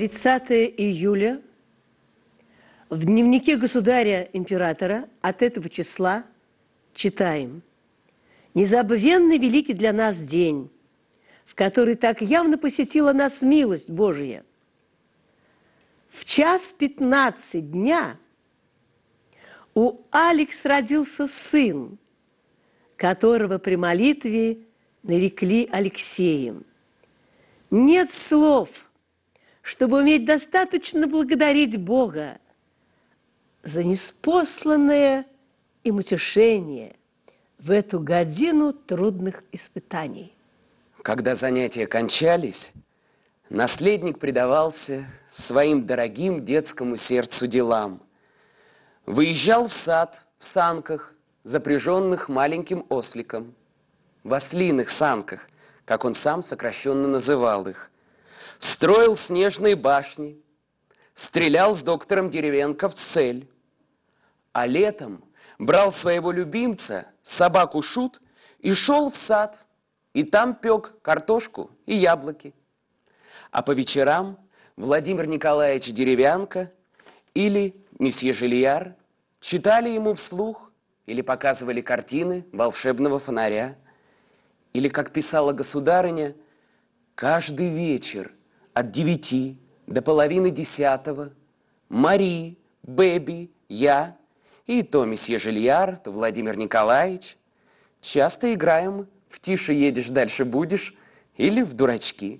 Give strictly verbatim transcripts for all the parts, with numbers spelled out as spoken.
тридцатое июля в дневнике государя-императора от этого числа читаем: «Незабвенный великий для нас день, в который так явно посетила нас милость Божия. В час пятнадцать дня у Алекс родился сын, которого при молитве нарекли Алексеем. Нет слов, чтобы уметь достаточно благодарить Бога за неспосланное им утешение в эту годину трудных испытаний». Когда занятия кончались, наследник предавался своим дорогим детскому сердцу делам. Выезжал в сад в санках, запряженных маленьким осликом, в ослиных санках, как он сам сокращенно называл их. Строил снежные башни, стрелял с доктором Деревенко в цель. А летом брал своего любимца, собаку Шут, и шел в сад, и там пек картошку и яблоки. А по вечерам Владимир Николаевич Деревянко или месье Жильяр читали ему вслух или показывали картины волшебного фонаря. Или, как писала государыня, каждый вечер от девяти до половины десятого Мари, Бэби, я и то месье Жильяр, то Владимир Николаевич часто играем в «Тише едешь, дальше будешь» или в «Дурачки».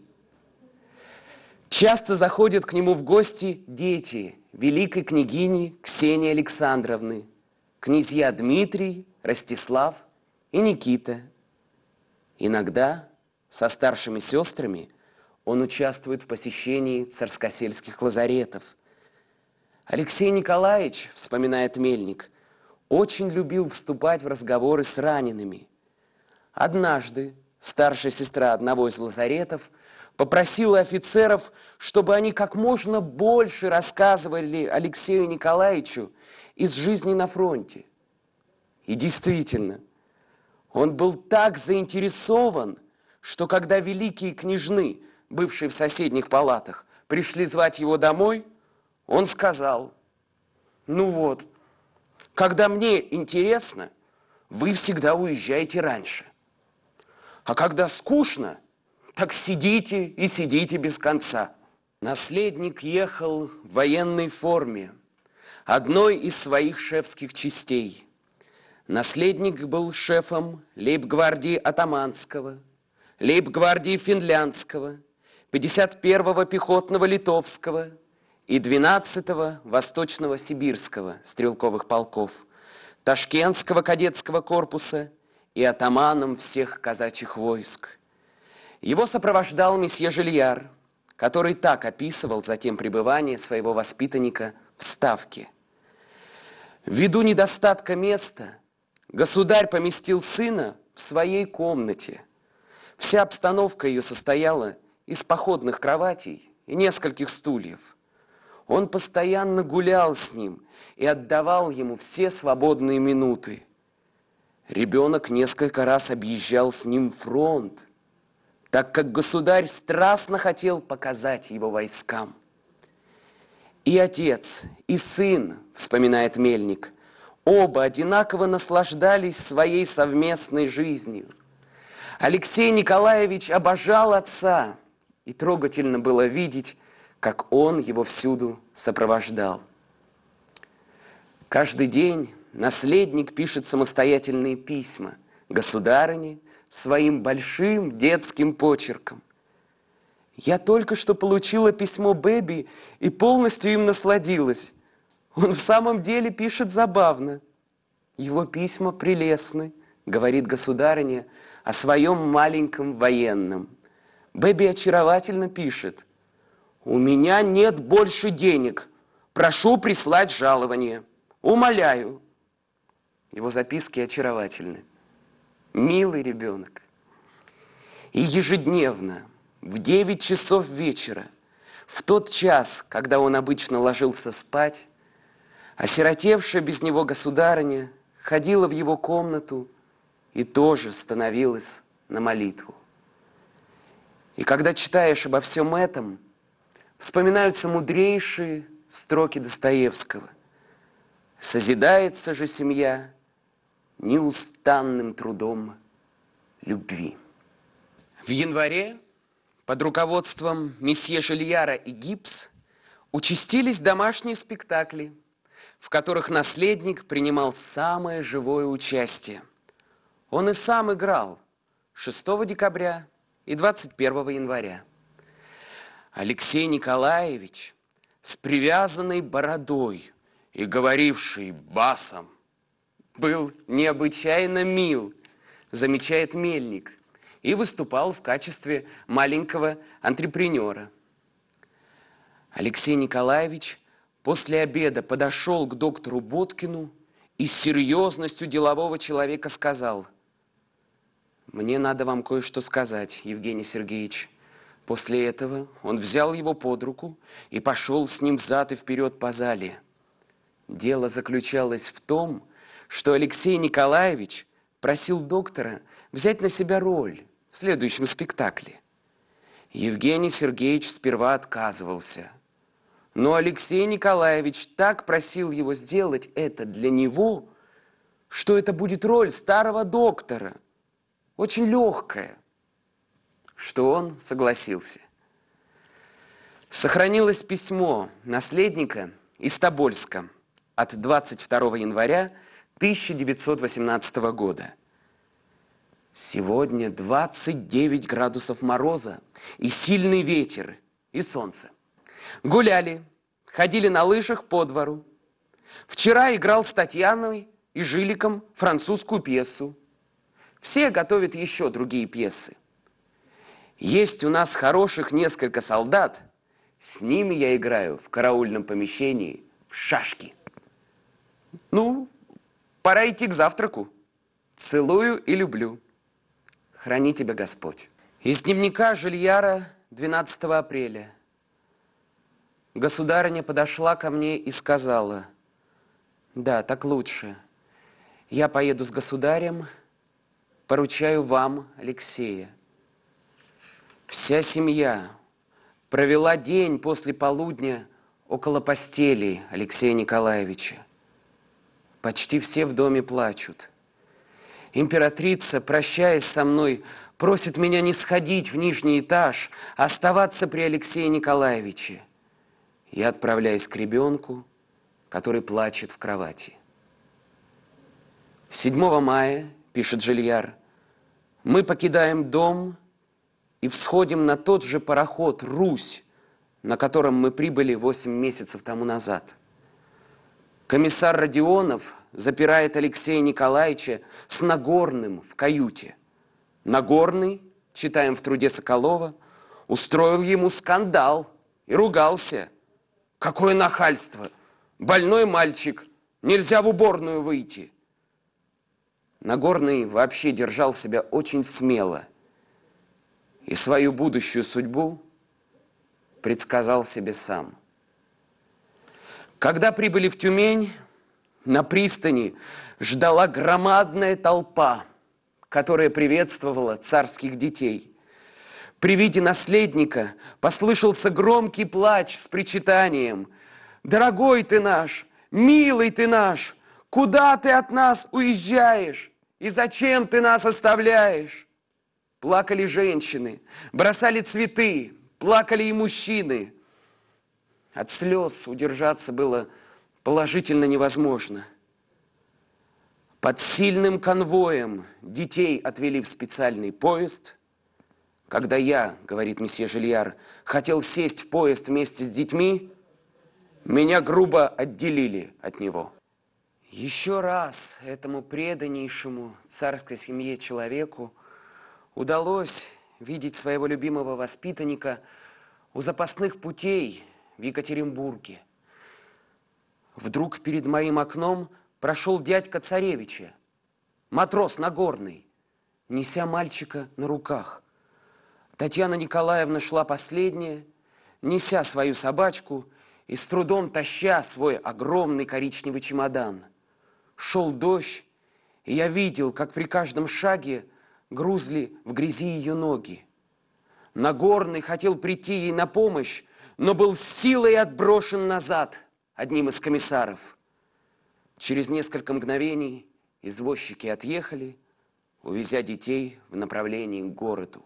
Часто заходят к нему в гости дети великой княгини Ксении Александровны, князья Дмитрий, Ростислав и Никита. Иногда со старшими сестрами он участвует в посещении царскосельских лазаретов. Алексей Николаевич, вспоминает Мельник, очень любил вступать в разговоры с ранеными. Однажды старшая сестра одного из лазаретов попросила офицеров, чтобы они как можно больше рассказывали Алексею Николаевичу из жизни на фронте. И действительно, он был так заинтересован, что когда великие княжны, бывшие в соседних палатах, пришли звать его домой, он сказал: «Ну вот, когда мне интересно, вы всегда уезжаете раньше. А когда скучно, так сидите и сидите без конца». Наследник ехал в военной форме, одной из своих шефских частей. Наследник был шефом лейб-гвардии Атаманского, лейб-гвардии Финляндского, пятьдесят первого пехотного Литовского и двенадцатого Восточного Сибирского стрелковых полков, Ташкентского кадетского корпуса и атаманом всех казачьих войск. Его сопровождал месье Жильяр, который так описывал затем пребывание своего воспитанника в Ставке. Ввиду недостатка места государь поместил сына в своей комнате. Вся обстановка ее состояла из походных кроватей и нескольких стульев. Он постоянно гулял с ним и отдавал ему все свободные минуты. Ребенок несколько раз объезжал с ним фронт, так как государь страстно хотел показать его войскам. И отец, и сын, вспоминает Мельник, оба одинаково наслаждались своей совместной жизнью. Алексей Николаевич обожал отца, и трогательно было видеть, как он его всюду сопровождал. Каждый день наследник пишет самостоятельные письма государыне своим большим детским почерком. «Я только что получила письмо Бэби и полностью им насладилась. Он в самом деле пишет забавно. Его письма прелестны», — говорит государыня о своем маленьком военном. Бэби очаровательно пишет: «У меня нет больше денег. Прошу прислать жалование. Умоляю». Его записки очаровательны. Милый ребенок. И ежедневно в девять часов вечера, в тот час, когда он обычно ложился спать, осиротевшая без него государыня ходила в его комнату и тоже становилась на молитву. И когда читаешь обо всем этом, вспоминаются мудрейшие строки Достоевского. Созидается же семья неустанным трудом любви. В январе под руководством месье Жильяра и Гипс участились домашние спектакли, в которых наследник принимал самое живое участие. Он и сам играл шестого декабря и двадцать первого января. Алексей Николаевич с привязанной бородой и говоривший басом был необычайно мил, замечает Мельник, и выступал в качестве маленького антрепренера. Алексей Николаевич после обеда подошел к доктору Боткину и с серьезностью делового человека сказал: «Мне надо вам кое-что сказать, Евгений Сергеевич». После этого он взял его под руку и пошел с ним взад и вперед по зале. Дело заключалось в том, что Алексей Николаевич просил доктора взять на себя роль в следующем спектакле. Евгений Сергеевич сперва отказывался, но Алексей Николаевич так просил его сделать это для него, что это будет роль старого доктора, очень легкая, что он согласился. Сохранилось письмо наследника из Тобольска от двадцать второго января тысяча девятьсот восемнадцатого года. Сегодня двадцать девять градусов мороза и сильный ветер, и солнце. Гуляли, ходили на лыжах по двору. Вчера играл с Татьяной и Жиликом французскую пьесу. Все готовят еще другие пьесы. Есть у нас хороших несколько солдат. С ними я играю в караульном помещении в шашки. Ну, пора идти к завтраку. Целую и люблю. Храни тебя Господь. Из дневника Жильяра двенадцатого апреля. Государыня подошла ко мне и сказала: «Да, так лучше. Я поеду с государем, поручаю вам Алексея». Вся семья провела день после полудня около постели Алексея Николаевича. Почти все в доме плачут. Императрица, прощаясь со мной, просит меня не сходить в нижний этаж, а оставаться при Алексее Николаевиче. Я отправляюсь к ребенку, который плачет в кровати. седьмого мая, пишет Жильяр, мы покидаем дом и всходим на тот же пароход «Русь», на котором мы прибыли восемь месяцев тому назад. Комиссар Родионов запирает Алексея Николаевича с Нагорным в каюте. Нагорный, читаем в труде Соколова, устроил ему скандал и ругался. Какое нахальство! Больной мальчик, нельзя в уборную выйти. Нагорный вообще держал себя очень смело и свою будущую судьбу предсказал себе сам. Когда прибыли в Тюмень, на пристани ждала громадная толпа, которая приветствовала царских детей. При виде наследника послышался громкий плач с причитанием: «Дорогой ты наш, милый ты наш, куда ты от нас уезжаешь и зачем ты нас оставляешь?» Плакали женщины, бросали цветы, плакали и мужчины. От слез удержаться было положительно невозможно. Под сильным конвоем детей отвели в специальный поезд. Когда я, говорит месье Жильяр, хотел сесть в поезд вместе с детьми, меня грубо отделили от него. Еще раз этому преданнейшему царской семье человеку удалось видеть своего любимого воспитанника у запасных путей в Екатеринбурге. Вдруг перед моим окном прошел дядька царевича, матрос Нагорный, неся мальчика на руках. Татьяна Николаевна шла последняя, неся свою собачку и с трудом таща свой огромный коричневый чемодан. Шел дождь, и я видел, как при каждом шаге грузли в грязи ее ноги. Нагорный хотел прийти ей на помощь, но был силой отброшен назад одним из комиссаров. Через несколько мгновений извозчики отъехали, увезя детей в направлении к городу.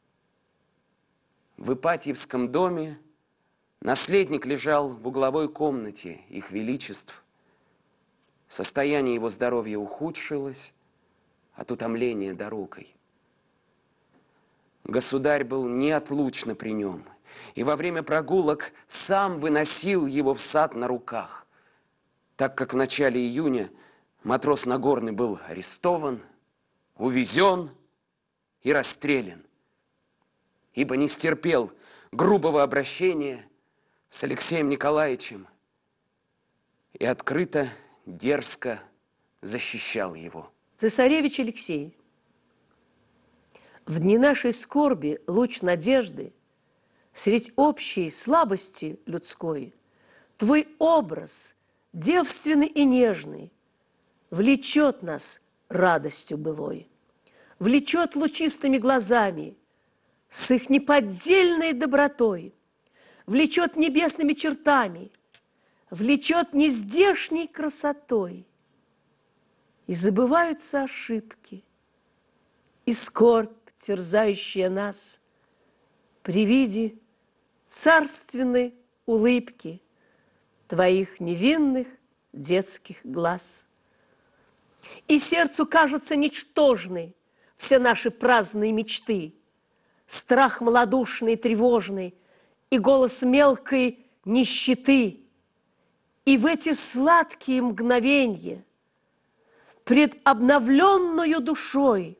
В Ипатьевском доме наследник лежал в угловой комнате их величеств. Состояние его здоровья ухудшилось от утомления дорогой. Государь был неотлучно при нем, и во время прогулок сам выносил его в сад на руках, так как в начале июня матрос Нагорный был арестован, увезен и расстрелян, ибо не стерпел грубого обращения с Алексеем Николаевичем и открыто, дерзко защищал его. Цесаревич Алексей, в дни нашей скорби луч надежды, средь общей слабости людской, твой образ, девственный и нежный, влечет нас радостью былой, влечет лучистыми глазами, с их неподдельной добротой, влечет небесными чертами, влечет нездешней красотой. И забываются ошибки, и скорбь, терзающая нас, при виде царственной улыбки твоих невинных детских глаз. И сердцу кажутся ничтожны все наши праздные мечты, страх малодушный и тревожный, и голос мелкой нищеты. И в эти сладкие мгновенья пред обновленную душой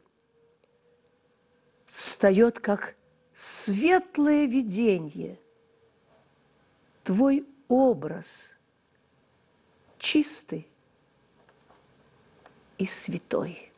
встает, как светлое виденье, твой образ чистый и святой.